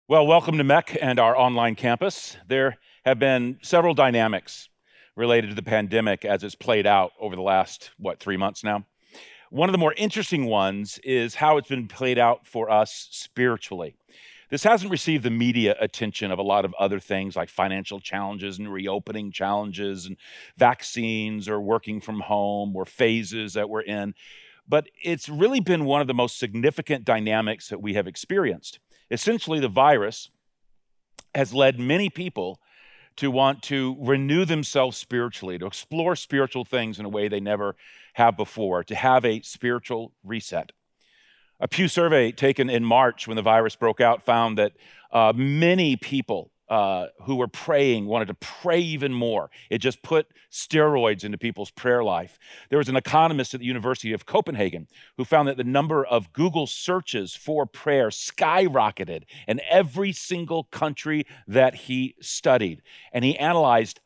Well, welcome to MEC and our online campus. There have been several dynamics related to the pandemic as it's played out over the last, 3 months now. One of the more interesting ones is how it's been played out for us spiritually. This hasn't received the media attention of a lot of other things like financial challenges and reopening challenges and vaccines or working from home or phases that we're in. But it's really been one of the most significant dynamics that we have experienced. Essentially, the virus has led many people to want to renew themselves spiritually, to explore spiritual things in a way they never have before, to have a spiritual reset. A Pew survey taken in March when the virus broke out found that many people who were praying wanted to pray even more. It just put steroids into people's prayer life. There was an economist at the University of Copenhagen who found that the number of Google searches for prayer skyrocketed in every single country that he studied. And he analyzed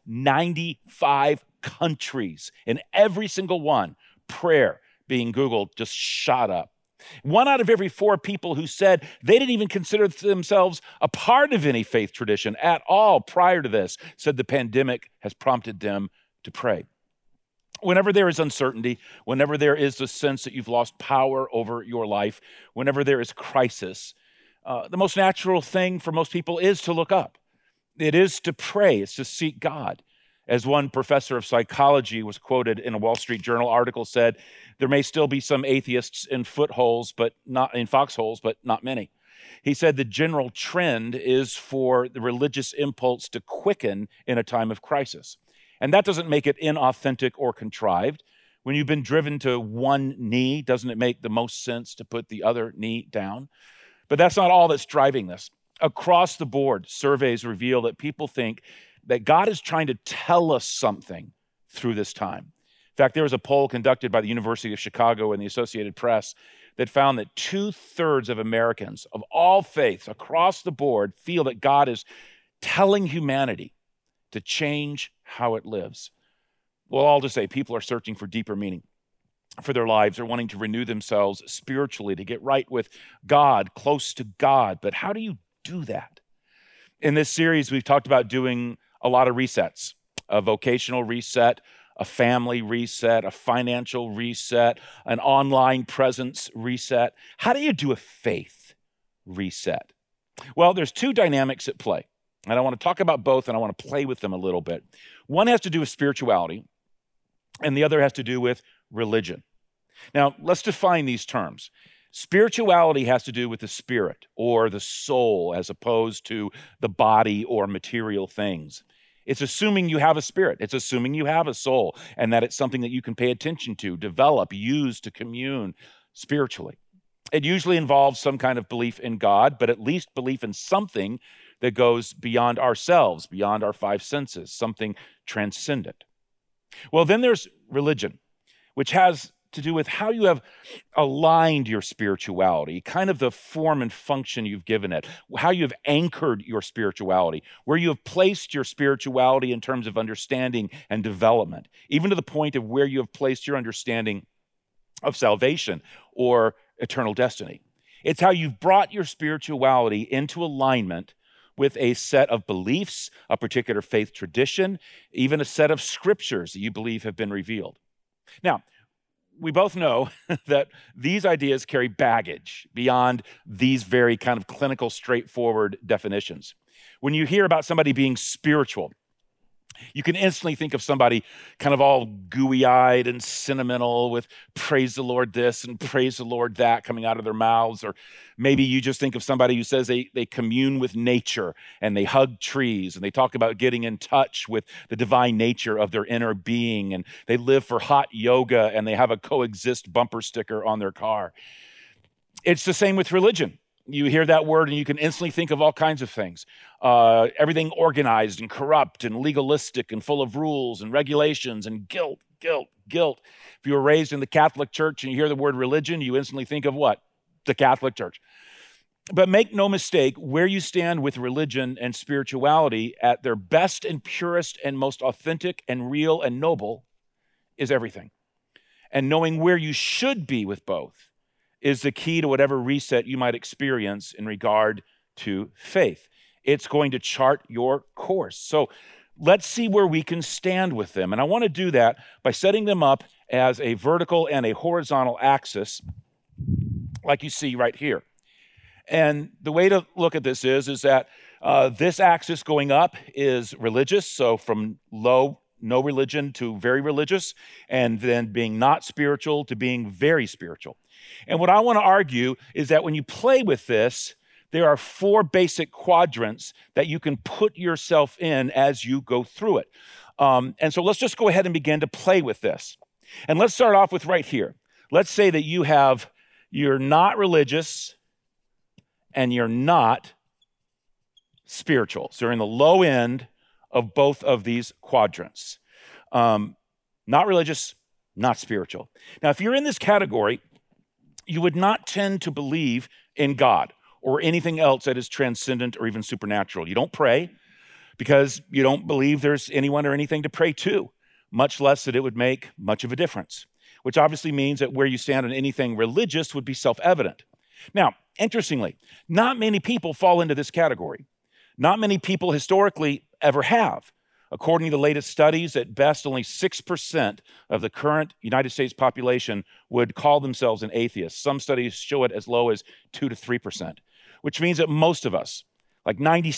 95 countries. In every single one, prayer being Googled just shot up. 1 out of every 4 people who said they didn't even consider themselves a part of any faith tradition at all prior to this said the pandemic has prompted them to pray. Whenever there is uncertainty, whenever there is the sense that you've lost power over your life, whenever there is crisis, the most natural thing for most people is to look up. It is to pray. It's to seek God. As one professor of psychology was quoted in a Wall Street Journal article said, there may still be some atheists in footholes, but not in foxholes, but not many. He said the general trend is for the religious impulse to quicken in a time of crisis. And that doesn't make it inauthentic or contrived. When you've been driven to one knee, doesn't it make the most sense to put the other knee down? But that's not all that's driving this. Across the board, surveys reveal that people think that God is trying to tell us something through this time. In fact, there was a poll conducted by the University of Chicago and the Associated Press that found that 2/3 of Americans of all faiths across the board feel that God is telling humanity to change how it lives. Well, all to say, people are searching for deeper meaning for their lives. They're wanting to renew themselves spiritually, to get right with God, close to God. But how do you do that? In this series, we've talked about doing a lot of resets, a vocational reset, a family reset, a financial reset, an online presence reset. How do you do a faith reset? Well, there's 2 dynamics at play, and I want to talk about both, and I want to play with them a little bit. One has to do with spirituality, and the other has to do with religion. Now, let's define these terms. Spirituality has to do with the spirit or the soul as opposed to the body or material things. It's assuming you have a spirit. It's assuming you have a soul and that it's something that you can pay attention to, develop, use to commune spiritually. It usually involves some kind of belief in God, but at least belief in something that goes beyond ourselves, beyond our 5 senses, something transcendent. Well, then there's religion, which has to do with how you have aligned your spirituality, kind of the form and function you've given it, how you have anchored your spirituality, where you have placed your spirituality in terms of understanding and development, even to the point of where you have placed your understanding of salvation or eternal destiny. It's how you've brought your spirituality into alignment with a set of beliefs, a particular faith tradition, even a set of scriptures that you believe have been revealed. Now, we both know that these ideas carry baggage beyond these very kind of clinical, straightforward definitions. When you hear about somebody being spiritual, you can instantly think of somebody kind of all gooey-eyed and sentimental with praise the Lord this and praise the Lord that coming out of their mouths. Or maybe you just think of somebody who says they commune with nature and they hug trees and they talk about getting in touch with the divine nature of their inner being, and they live for hot yoga and they have a coexist bumper sticker on their car. It's the same with religion. You hear that word and you can instantly think of all kinds of things. Everything organized and corrupt and legalistic and full of rules and regulations and guilt. If you were raised in the Catholic Church and you hear the word religion, you instantly think of what? The Catholic Church. But make no mistake, where you stand with religion and spirituality at their best and purest and most authentic and real and noble is everything. And knowing where you should be with both is the key to whatever reset you might experience in regard to faith. It's going to chart your course. So let's see where we can stand with them. And I want to do that by setting them up as a vertical and a horizontal axis, like you see right here. And the way to look at this is that this axis going up is religious, so from low, no religion to very religious, and then being not spiritual to being very spiritual. And what I want to argue is that when you play with this, there are 4 basic quadrants that you can put yourself in as you go through it. And so let's just go ahead and begin to play with this. And let's start off with right here. Let's say that you're not religious and you're not spiritual. So you're in the low end of both of these quadrants. Not religious, not spiritual. Now, if you're in this category, you would not tend to believe in God or anything else that is transcendent or even supernatural. You don't pray because you don't believe there's anyone or anything to pray to, much less that it would make much of a difference, which obviously means that where you stand on anything religious would be self-evident. Now, interestingly, not many people fall into this category. Not many people historically ever have. According to the latest studies, at best, only 6% of the current United States population would call themselves an atheist. Some studies show it as low as 2 to 3%, which means that most of us, like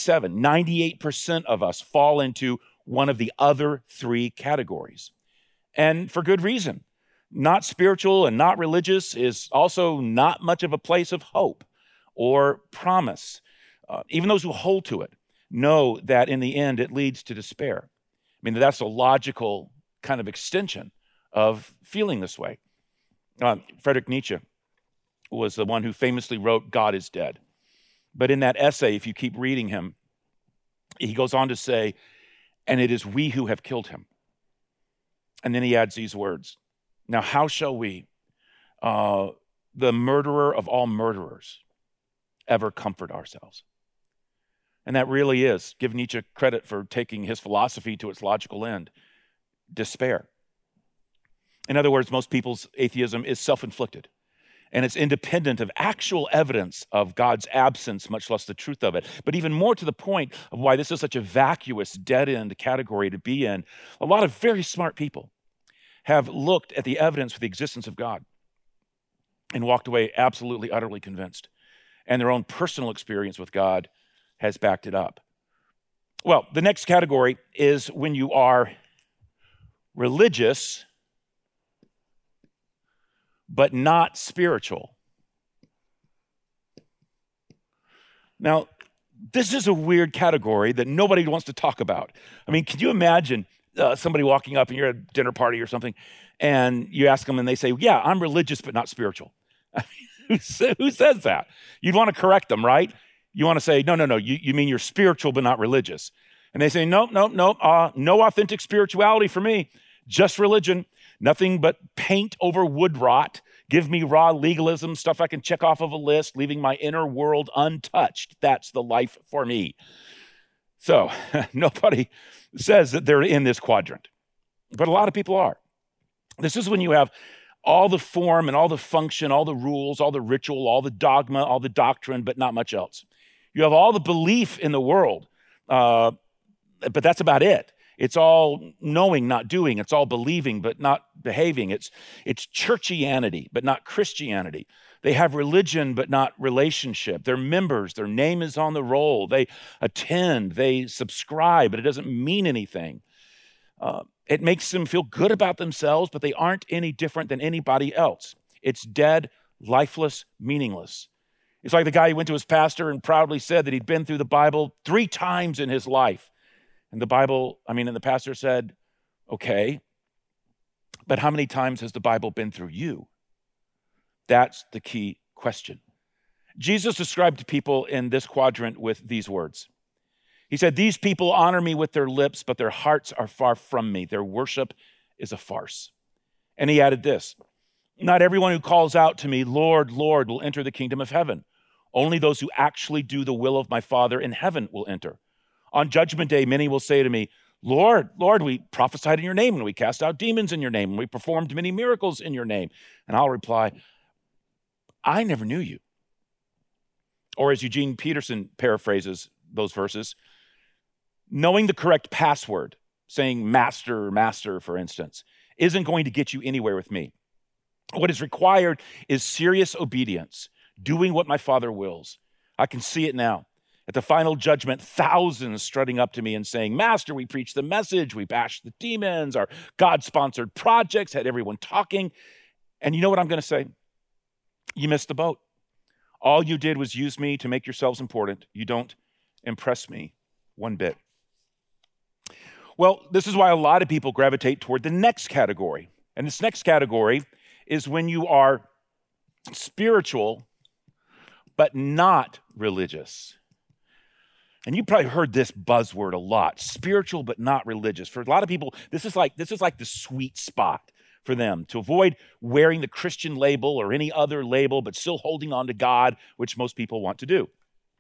98% of us, fall into one of the other 3 categories. And for good reason. Not spiritual and not religious is also not much of a place of hope or promise. Even those who hold to it know that in the end it leads to despair. I mean, that's a logical kind of extension of feeling this way. Friedrich Nietzsche was the one who famously wrote, "God is dead." But in that essay, if you keep reading him, he goes on to say, "And it is we who have killed him." And then he adds these words, "Now how shall we, the murderer of all murderers, ever comfort ourselves?" And that really is, give Nietzsche credit for taking his philosophy to its logical end, despair. In other words, most people's atheism is self-inflicted, and it's independent of actual evidence of God's absence, much less the truth of it. But even more to the point of why this is such a vacuous, dead-end category to be in, a lot of very smart people have looked at the evidence for the existence of God and walked away absolutely, utterly convinced. And their own personal experience with God has backed it up. Well, the next category is when you are religious, but not spiritual. Now, this is a weird category that nobody wants to talk about. I mean, can you imagine somebody walking up and you're at a dinner party or something, and you ask them and they say, "Yeah, I'm religious, but not spiritual." I mean, who says that? You'd want to correct them, right? You want to say, no, you mean you're spiritual but not religious. And they say, no authentic spirituality for me, just religion, nothing but paint over wood rot. Give me raw legalism, stuff I can check off of a list, leaving my inner world untouched. That's the life for me. So nobody says that they're in this quadrant, but a lot of people are. This is when you have all the form and all the function, all the rules, all the ritual, all the dogma, all the doctrine, but not much else. You have all the belief in the world, but that's about it. It's all knowing, not doing. It's all believing, but not behaving. It's churchianity, but not Christianity. They have religion, but not relationship. They're members. Their name is on the roll. They attend. They subscribe, but it doesn't mean anything. It makes them feel good about themselves, but they aren't any different than anybody else. It's dead, lifeless, meaningless. It's like the guy who went to his pastor and proudly said that he'd been through the Bible 3 times in his life. And the pastor said, "Okay, but how many times has the Bible been through you?" That's the key question. Jesus described people in this quadrant with these words. He said, "These people honor me with their lips, but their hearts are far from me. Their worship is a farce." And he added this, "Not everyone who calls out to me, 'Lord, Lord,' will enter the kingdom of heaven. Only those who actually do the will of my Father in heaven will enter. On judgment day, many will say to me, 'Lord, Lord, we prophesied in your name, and we cast out demons in your name, and we performed many miracles in your name.' And I'll reply, 'I never knew you. Or as Eugene Peterson paraphrases those verses, knowing the correct password, saying master, master, for instance, isn't going to get you anywhere with me. What is required is serious obedience, doing what my Father wills. I can see it now. At the final judgment, thousands strutting up to me and saying, Master, we preached the message, we bashed the demons, our God-sponsored projects had everyone talking. And you know what I'm going to say? You missed the boat. All you did was use me to make yourselves important. You don't impress me one bit. Well, this is why a lot of people gravitate toward the next category. And this next category is when you are spiritual, but not religious. And you probably heard this buzzword a lot, spiritual, but not religious. For a lot of people, this is like the sweet spot for them, to avoid wearing the Christian label or any other label, but still holding on to God, which most people want to do.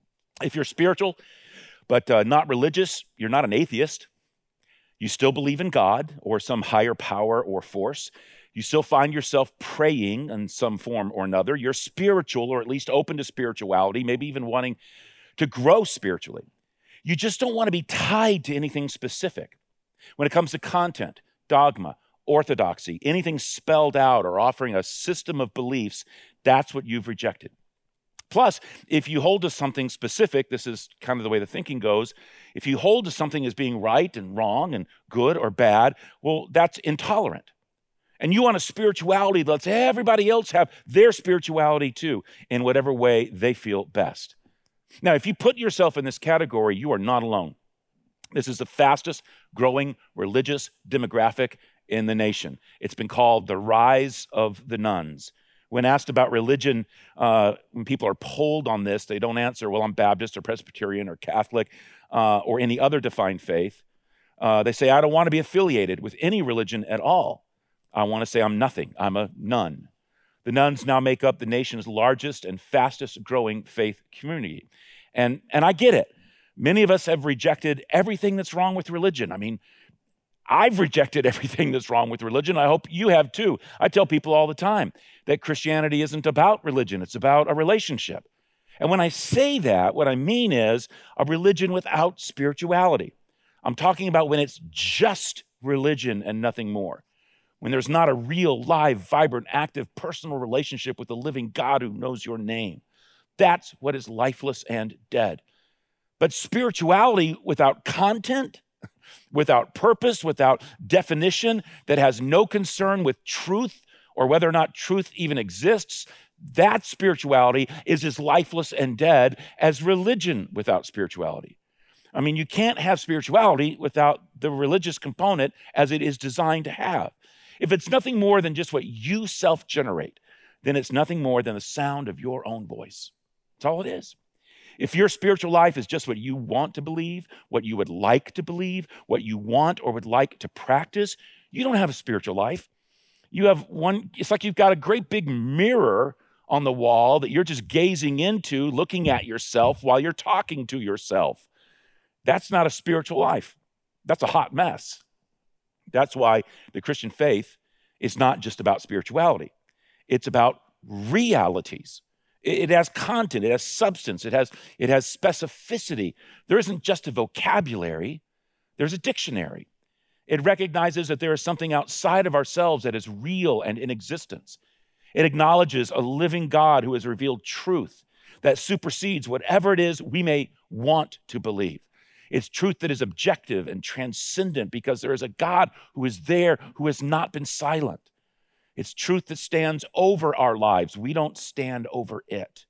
If you're spiritual, but not religious, you're not an atheist. You still believe in God or some higher power or force. You still find yourself praying in some form or another. You're spiritual, or at least open to spirituality, maybe even wanting to grow spiritually. You just don't want to be tied to anything specific. When it comes to content, dogma, orthodoxy, anything spelled out or offering a system of beliefs, that's what you've rejected. Plus, if you hold to something specific, this is kind of the way the thinking goes, if you hold to something as being right and wrong and good or bad, well, that's intolerant. And you want a spirituality that lets everybody else have their spirituality too, in whatever way they feel best. Now, if you put yourself in this category, you are not alone. This is the fastest growing religious demographic in the nation. It's been called the rise of the nones. When asked about religion, when people are polled on this, they don't answer, well, I'm Baptist or Presbyterian or Catholic or any other defined faith. They say, I don't want to be affiliated with any religion at all. I want to say I'm nothing. I'm a none. The nones now make up the nation's largest and fastest growing faith community. And I get it. Many of us have rejected everything that's wrong with religion. I mean, I've rejected everything that's wrong with religion. I hope you have too. I tell people all the time that Christianity isn't about religion. It's about a relationship. And when I say that, what I mean is a religion without spirituality. I'm talking about when it's just religion and nothing more. When there's not a real, live, vibrant, active, personal relationship with the living God who knows your name. That's what is lifeless and dead. But spirituality without content, without purpose, without definition, that has no concern with truth or whether or not truth even exists, that spirituality is as lifeless and dead as religion without spirituality. I mean, you can't have spirituality without the religious component as it is designed to have. If it's nothing more than just what you self-generate, then it's nothing more than the sound of your own voice. That's all it is. If your spiritual life is just what you want to believe, what you would like to believe, what you want or would like to practice, you don't have a spiritual life. You have one, it's like you've got a great big mirror on the wall that you're just gazing into, looking at yourself while you're talking to yourself. That's not a spiritual life. That's a hot mess. That's why the Christian faith is not just about spirituality. It's about realities. It has content, it has substance, it has specificity. There isn't just a vocabulary, there's a dictionary. It recognizes that there is something outside of ourselves that is real and in existence. It acknowledges a living God who has revealed truth that supersedes whatever it is we may want to believe. It's truth that is objective and transcendent because there is a God who is there, who has not been silent. It's truth that stands over our lives. We don't stand over it.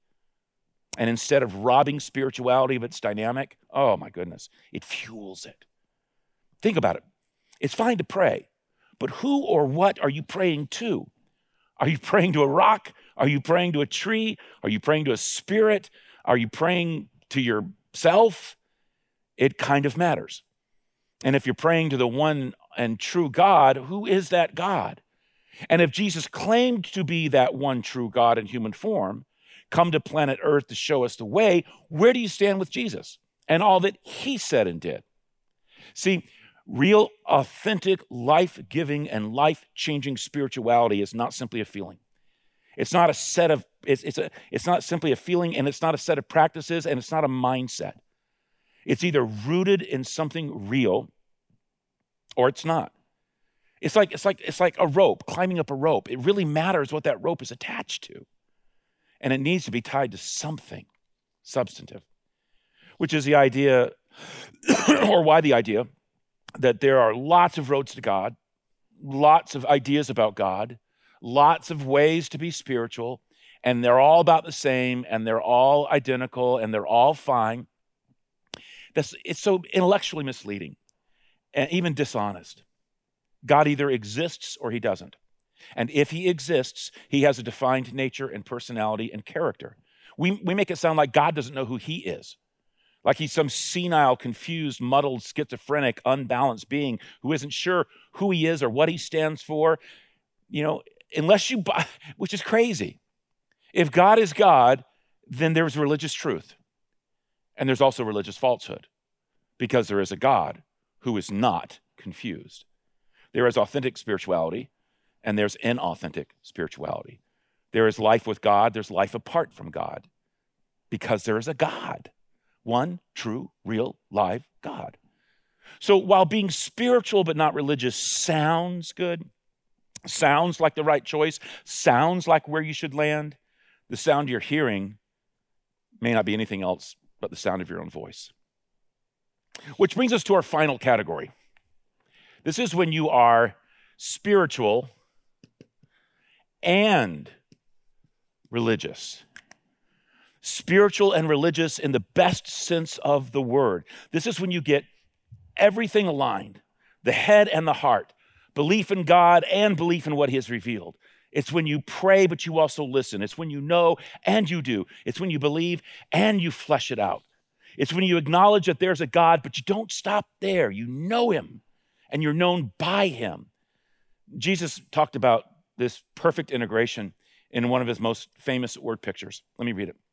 And instead of robbing spirituality of its dynamic, oh my goodness, it fuels it. Think about it. It's fine to pray, but who or what are you praying to? Are you praying to a rock? Are you praying to a tree? Are you praying to a spirit? Are you praying to yourself? It kind of matters. And if you're praying to the one and true God, who is that God? And if Jesus claimed to be that one true God in human form, come to planet Earth to show us the way, where do you stand with Jesus and all that he said and did? See, real, authentic, life-giving and life-changing spirituality is not simply a feeling. It's not a set of it's not simply a feeling, and it's not a set of practices, and it's not a mindset. It's either rooted in something real or it's not. It's like a rope, climbing up a rope. It really matters what that rope is attached to. And it needs to be tied to something substantive, which is the idea, or why the idea, that there are lots of roads to God, lots of ideas about God, lots of ways to be spiritual, and they're all about the same, and they're all identical, and they're all fine. It's so intellectually misleading and even dishonest. God either exists or he doesn't. And if he exists, he has a defined nature and personality and character. We make it sound like God doesn't know who he is, like he's some senile, confused, muddled, schizophrenic, unbalanced being who isn't sure who he is or what he stands for, unless you buy, which is crazy. If God is God, then there's religious truth. And there's also religious falsehood, because there is a God who is not confused. There is authentic spirituality, and there's inauthentic spirituality. There is life with God, there's life apart from God, because there is a God, one true, real, live God. So while being spiritual but not religious sounds good, sounds like the right choice, sounds like where you should land, the sound you're hearing may not be anything else but the sound of your own voice. Which brings us to our final category. This is when you are spiritual and religious. Spiritual and religious in the best sense of the word. This is when you get everything aligned, the head and the heart, belief in God and belief in what he has revealed. It's when you pray, but you also listen. It's when you know and you do. It's when you believe and you flesh it out. It's when you acknowledge that there's a God, but you don't stop there. You know him and you're known by him. Jesus talked about this perfect integration in one of his most famous word pictures. Let me read it.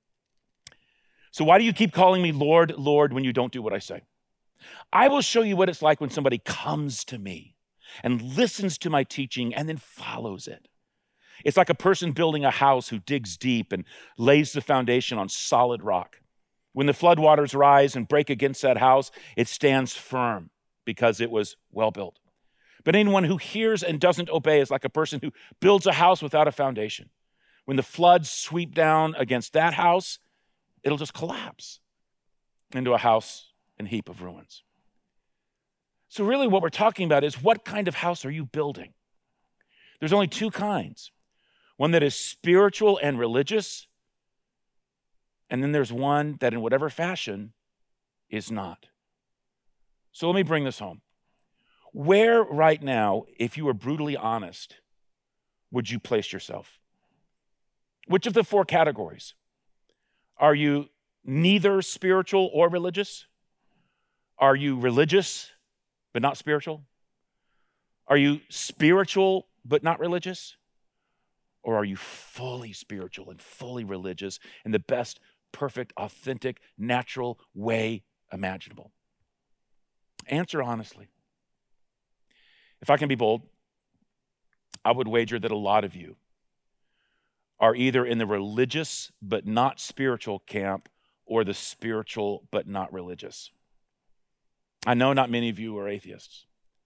So why do you keep calling me Lord, Lord, when you don't do what I say? I will show you what it's like when somebody comes to me and listens to my teaching and then follows it. It's like a person building a house who digs deep and lays the foundation on solid rock. When the floodwaters rise and break against that house, it stands firm because it was well built. But anyone who hears and doesn't obey is like a person who builds a house without a foundation. When the floods sweep down against that house, it'll just collapse into a house and heap of ruins. So really what we're talking about is, what kind of house are you building? There's only two kinds. One that is spiritual and religious, and then there's one that in whatever fashion is not. So let me bring this home. Where right now, if you were brutally honest, would you place yourself? Which of the four categories? Are you neither spiritual or religious? Are you religious but not spiritual? Are you spiritual but not religious? Or are you fully spiritual and fully religious in the best, perfect, authentic, natural way imaginable? Answer honestly. If I can be bold, I would wager that a lot of you are either in the religious but not spiritual camp or the spiritual but not religious. I know not many of you are atheists,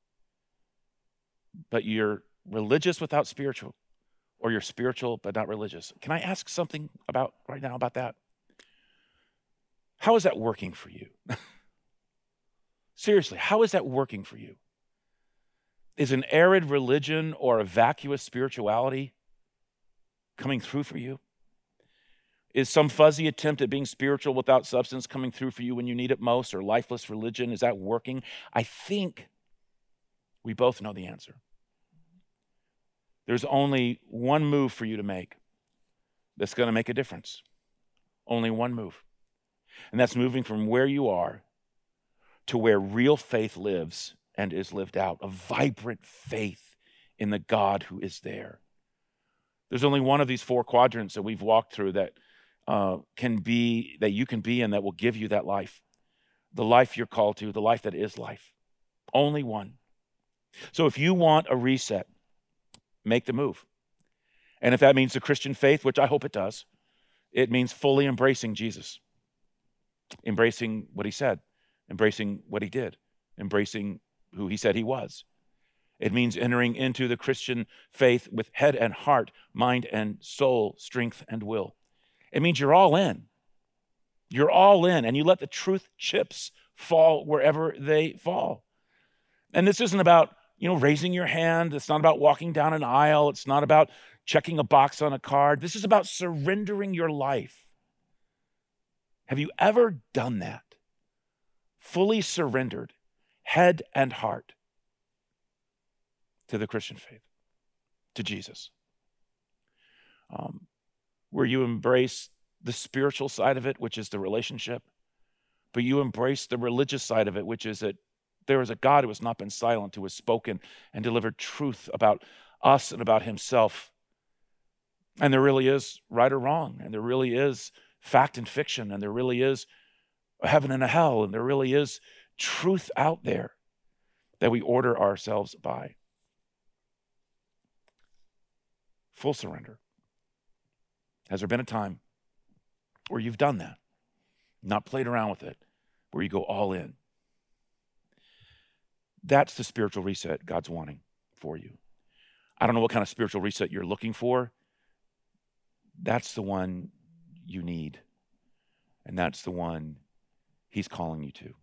but you're religious without spiritual, or you're spiritual but not religious. Can I ask something right now about that? How is that working for you? Seriously, how is that working for you? Is an arid religion or a vacuous spirituality coming through for you? Is some fuzzy attempt at being spiritual without substance coming through for you when you need it most, or lifeless religion? Is that working? I think we both know the answer. There's only one move for you to make that's going to make a difference. Only one move. And that's moving from where you are to where real faith lives and is lived out. A vibrant faith in the God who is there. There's only one of these four quadrants that we've walked through that you can be in, that will give you that life. The life you're called to, the life that is life. Only one. So if you want a reset, make the move. And if that means the Christian faith, which I hope it does, It means fully embracing Jesus, embracing what he said, embracing what he did, embracing who he said he was. It means entering into the Christian faith with head and heart, mind and soul, strength and will. It means you're all in. You're all in, and you let the truth chips fall wherever they fall. And this isn't about, raising your hand. It's not about walking down an aisle. It's not about checking a box on a card. This is about surrendering your life. Have you ever done that? Fully surrendered, head and heart, to the Christian faith, to Jesus. Where you embrace the spiritual side of it, which is the relationship, but you embrace the religious side of it, which is that there is a God who has not been silent, who has spoken and delivered truth about us and about himself. And there really is right or wrong, and there really is fact and fiction, and there really is a heaven and a hell, and there really is truth out there that we order ourselves by. Full surrender. Has there been a time where you've done that, not played around with it, where you go all in? That's the spiritual reset God's wanting for you. I don't know what kind of spiritual reset you're looking for. That's the one you need. And that's the one he's calling you to.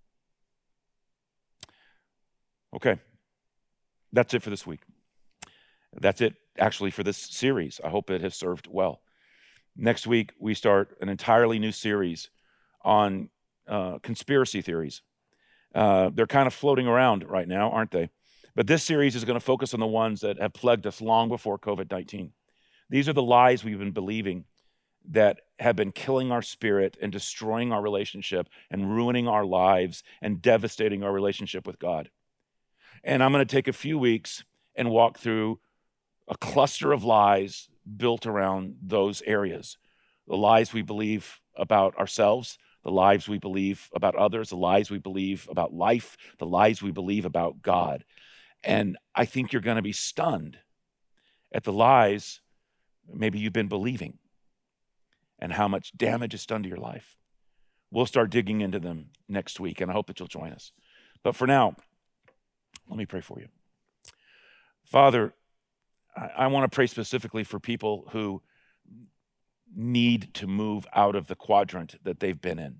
Okay. That's it for this week. That's it, actually, for this series. I hope it has served well. Next week, we start an entirely new series on conspiracy theories. They're kind of floating around right now, aren't they? But this series is going to focus on the ones that have plagued us long before COVID-19. These are the lies we've been believing that have been killing our spirit and destroying our relationship and ruining our lives and devastating our relationship with God. And I'm going to take a few weeks and walk through a cluster of lies built around those areas. The lies we believe about ourselves, the lies we believe about others, the lies we believe about life, the lies we believe about God. And I think you're going to be stunned at the lies maybe you've been believing and how much damage it's done to your life. We'll start digging into them next week, and I hope that you'll join us. But for now, let me pray for you. Father, I want to pray specifically for people who need to move out of the quadrant that they've been in.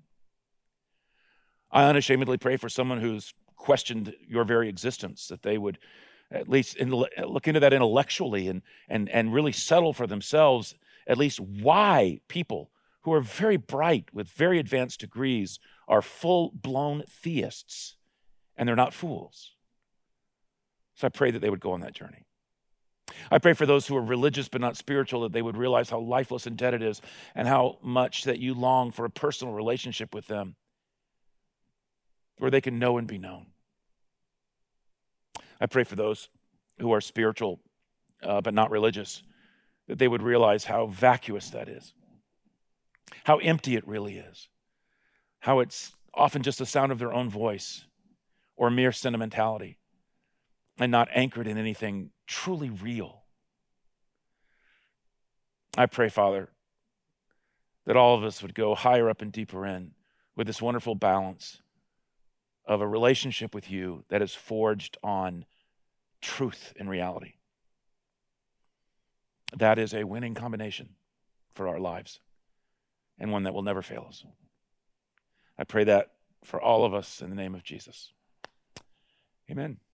I unashamedly pray for someone who's questioned your very existence, that they would at least look into that intellectually and really settle for themselves at least why people who are very bright with very advanced degrees are full-blown theists and they're not fools. So I pray that they would go on that journey. I pray for those who are religious but not spiritual, that they would realize how lifeless and dead it is and how much that you long for a personal relationship with them where they can know and be known. I pray for those who are spiritual but not religious, that they would realize how vacuous that is, how empty it really is, how it's often just the sound of their own voice or mere sentimentality and not anchored in anything truly real. I pray, Father, that all of us would go higher up and deeper in with this wonderful balance of a relationship with you that is forged on truth and reality. That is a winning combination for our lives and one that will never fail us. I pray that for all of us in the name of Jesus. Amen.